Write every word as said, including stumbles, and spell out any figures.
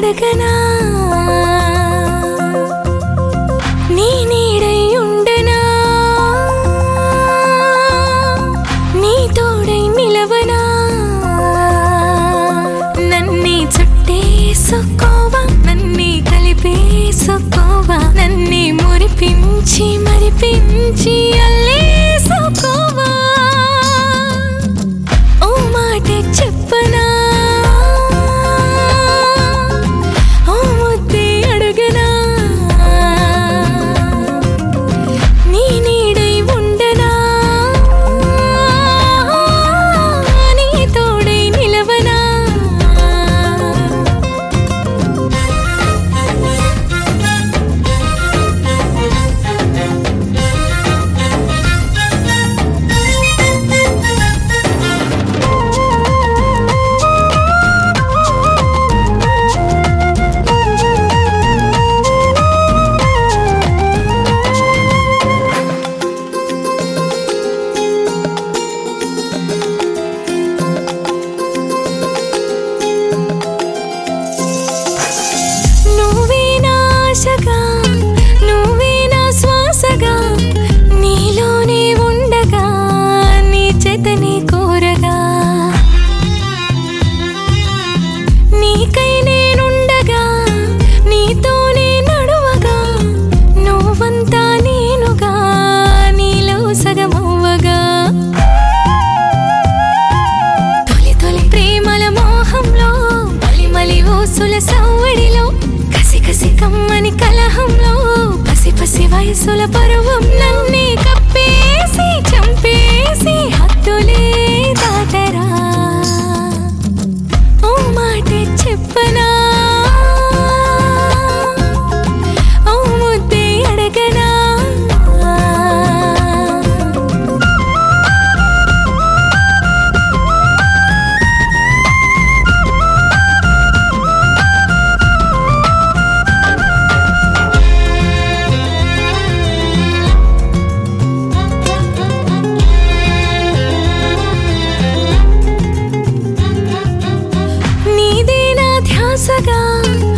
అడగనా నీ నీడై ఉండనా నీ తోడై నిలవనా నన్నే చుట్టేసుకోవా నన్నే కలిపేసుకోవా నన్నే మురిపించి మరిపించి అల్లేసుకోవా ఓ మాట చెప్పనా ఓ ముద్దే అడుగనా నీ నీడై ఉండనా నీ తోడై నిలవనా నువ్వే నా ఆశగా నువ్వే నా శ్వాసగా నీలోనే ఉండగా నీ చేతని కోరగా నీకై నేనుండగా నీతోనే నడువగా నువ్వంతా నేనుగా నీలో సగమవ్వగా తొలి తొలి ప్రేమల మోహంలో మలి మలి ఊసుల సవ్వడిలో కసి కసి కమ్మని కలహంలో పసి పసి వయసుల పరువం నన్నే కప్పేసి చంపేసి హద్దులే దాటరా ఓ మాట చెప్పనా ఓ ముద్దే అడగనా నీదే నా ధ్యాసగా